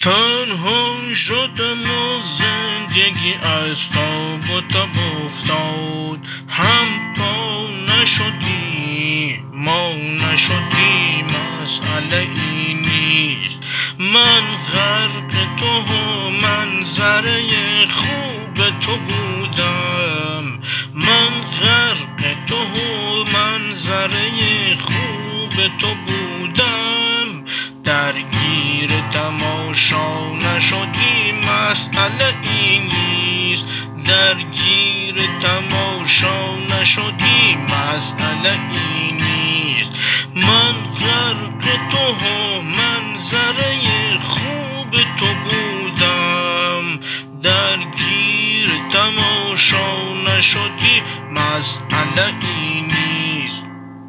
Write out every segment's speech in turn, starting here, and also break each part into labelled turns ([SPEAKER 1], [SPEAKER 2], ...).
[SPEAKER 1] تنها شدم و زندگی از تاب و تاب افتاد. هم تا نشدی ما نشدی مسئله ای نیست. من غرق تو و منظره خوب تو بودم. من غرق تو و منظره خوب تو بودم. درگیر تماشا نشدی مسئله ای نیست. درگیر تماشا نشدی مسئله ای نیست. من غرق تو و منظره خوب تو بودم. درگیر تماشا نشدی مسئله ای نیست.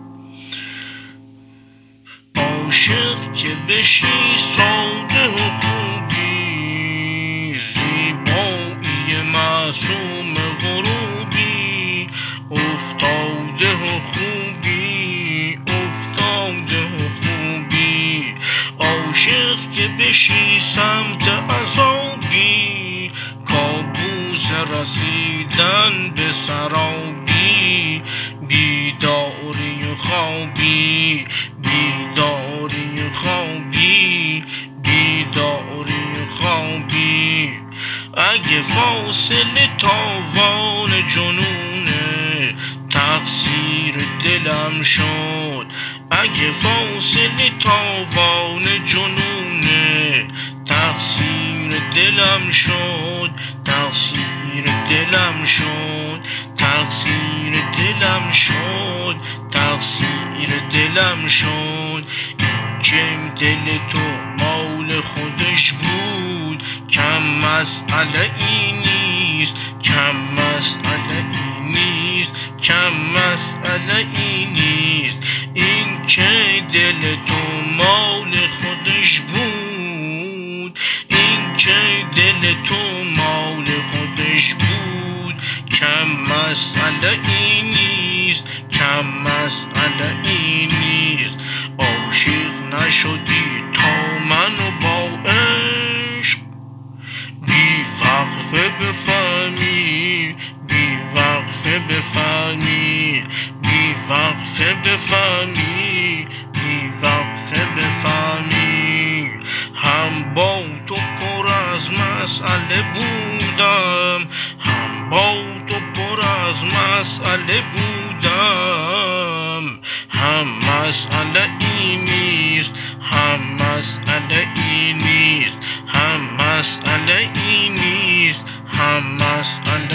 [SPEAKER 1] عاشق که بشی ساده و خوبی، زیبایی معصوم غروبی، افتاده و خوبی افتاده و خوبی. عاشق که بشی سمت عذابی، کابوس رسیدن به سرابی، بیداری و خوابی بیداری و خوابی بیداری و خوابی. اگه فاصله تاوان جنونه تقصیر دلم شد. اگه فاصله تاوان جنونه تقصیر دلم شد. تقصیر دلم شد. تقصیر دلم شد. تقصیر دلم شد. این که دل تو مال خودش بود کم مسئله ای نیست. کم مسئله ای نیست. کم مسئله ای نیست. این که دل تو مال خودش بود. این که دل تو مال خودش بود کم مسئله ای نیست. کم مسئله ای نیست. عاشق نشدی تا منو با عشق بی وقفه بفهمی. بی وقفه بفهمی. بی وقفه بفهمی. بی وقفه بفهمی. هم با تو پر از مسئله بودم. هم با تو پر از مسئله بودم. هم مسئله ای نیست. هم مسئله ای نیست. هم مسئله ای نیست. هم مسئله